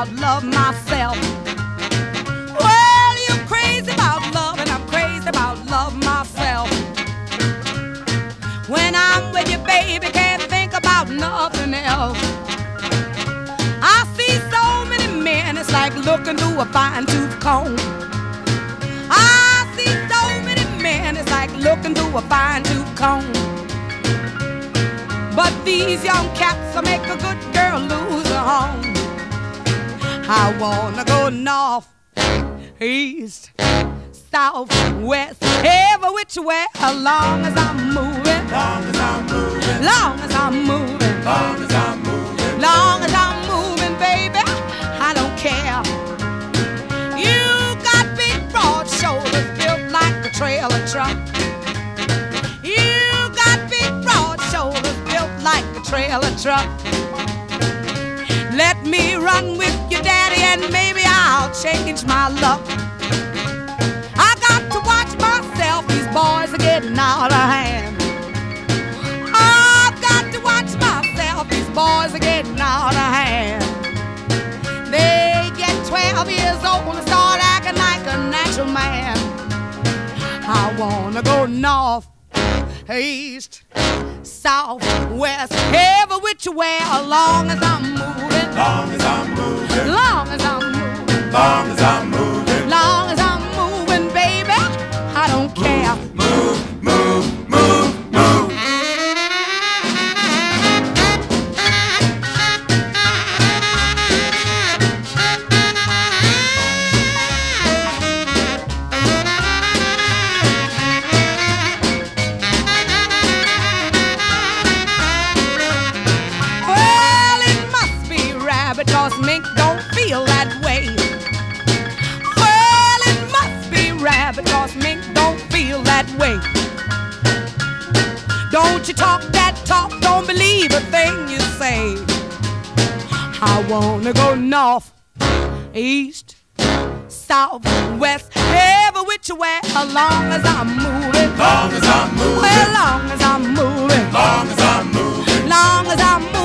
about love myself. Well, you're crazy about love, and I'm crazy about love myself. When I'm with you, baby, can't think about nothing else. I see so many men, it's like looking through a fine-tooth comb. I see so many men, it's like looking through a fine-tooth comb. But these young cats will make a good girl lose her home. I wanna go north, east, south, west, every which way, as long as I'm moving. Long as I'm moving. Long as I'm moving. Long as I'm moving. Long as I'm moving, baby, I don't care. You got big broad shoulders built like a trailer truck. You got big broad shoulders built like a trailer truck. Let me run with you, daddy, and maybe I'll change my luck. I got to watch myself, these boys are getting out of hand. I've got to watch myself, these boys are getting out of hand. They get 12 years old and start acting like a natural man. I wanna go north, east, south, west, every which way, as long as I'm moving. Long as I'm moving. Long as I'm moving. Long as I'm moving. Long as I'm moving, baby, I don't care. Move, move, move, move. Well, it must be rabbit, 'cause mink don't feel that way. Well, it must be rabbit, 'cause mink don't feel that way. Don't you talk that talk, don't believe a thing you say. I wanna go north, east, south, west, every which way, as long as I'm moving. Long as I'm moving. Well, long as I'm moving. Long as I'm moving. Long as I'm moving.